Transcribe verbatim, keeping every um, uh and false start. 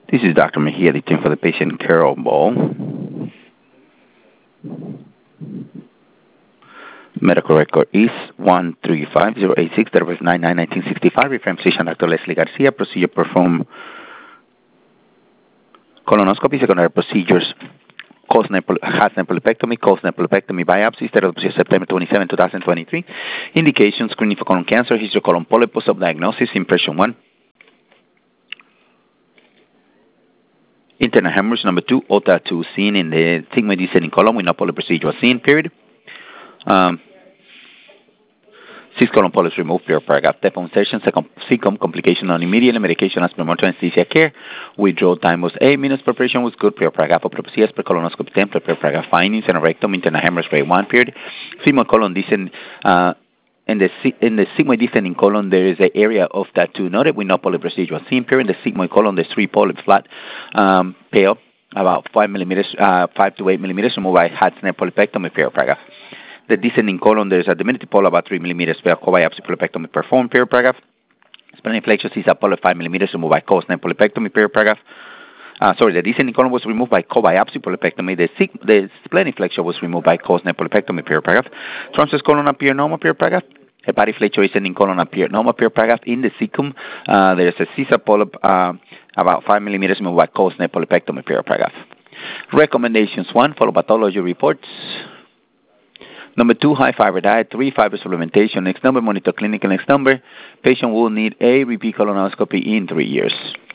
This is Doctor Mejia, the team for the patient Carol Ball. Medical record is one three five zero eight six, that was nine nine nineteen sixty five. Referring physician Doctor Leslie Garcia. Procedure performed colonoscopy, secondary procedures, cause has nephropectomy, cause nephropectomy biopsy, stereopsy September twenty-seventh, twenty twenty-three. Indication, screening for colon cancer, history colon polyp, post-op diagnosis, impression one. Internal hemorrhage number two, O T A two seen in the sigmoid descending colon with no polyp residual seen, period. Um, six colon polyps removed, period, paragraph. Step on session, second second complication on immediate medication as per mortal anesthesia care. Withdrawal time was eight minutes, preparation was good, period, paragraph. Autopsy as per colonoscopy template, period, paragraph. Findings and rectum, internal hemorrhage grade one, period. Sigmoid colon descend, uh, In the in the sigmoid descending colon, there is an area of tattoo noted with no polyp residual seen. Period. In the sigmoid colon, there's three polyps flat, um, pale, about five millimeters, uh, five to eight millimeters, removed by Hatzner polypectomy. Period. Paragraph. The descending colon, there's a diminutive polyp about three millimeters, pale, co-biopsy polypectomy performed. Period. Paragraph. Splenic is a polyp five millimeters, removed by Cosner polypectomy. Period. Paragraph. Uh, sorry, the descending colon was removed by co-biopsy polypectomy. The, sig- the spleniflexure was removed by Cosner polypectomy. Period. Paragraph. Transverse colon appear normal. Period. Paragraph. Hepatic flexure descending colon appear normal. Period. Paragraph. In the cecum, uh, there is a Caesar polyp uh, about five millimeters removed by Cosner polypectomy. Period. Paragraph. Recommendations: one, follow pathology reports. Number two, high fiber diet. Three, fiber supplementation. Next number, monitor clinical. Next number, patient will need a repeat colonoscopy in three years.